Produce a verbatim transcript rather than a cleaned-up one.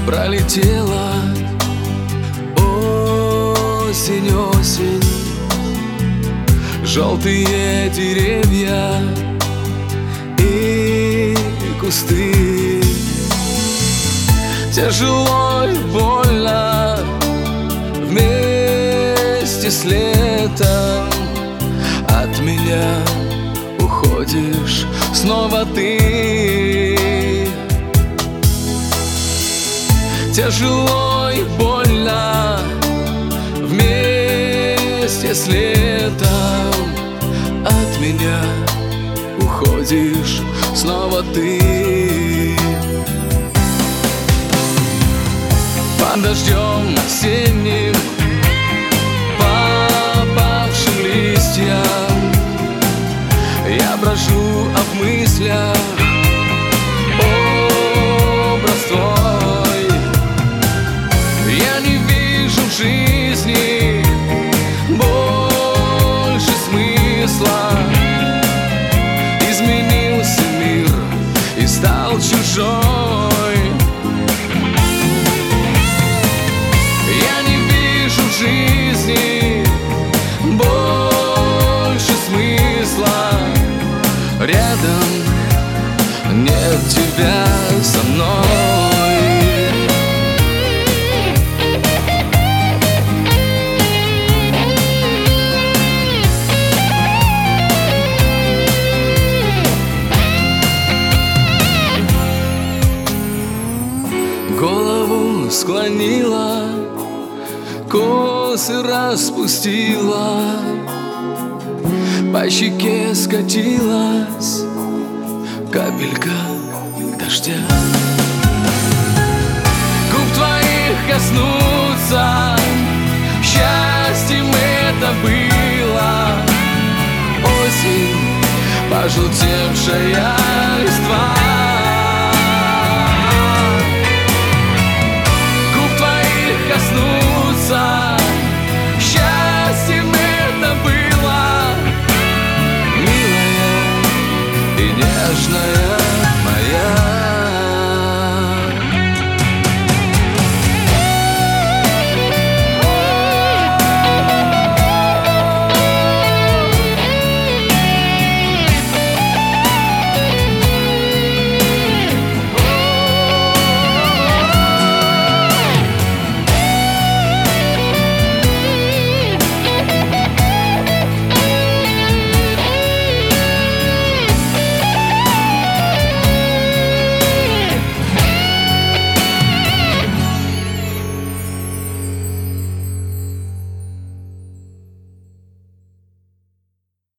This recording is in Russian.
Пролетела осень, осень, желтые деревья и кусты. Тяжело и больно вместе с летом. От меня уходишь снова ты. Тяжело и больно вместе с летом. От меня уходишь снова ты. Под дождем осенним, попавшим листьям, я брожу, а в мыслях образ твой. Я не вижу в жизни больше смысла. Изменился мир и стал чужой. Я не вижу в жизни больше смысла. Рядом нет тебя со мной. Голову склонила, косы распустила, по щеке скатилась капелька дождя. Губ твоих коснуться, счастьем это было. Осень, пожелтевшая листва.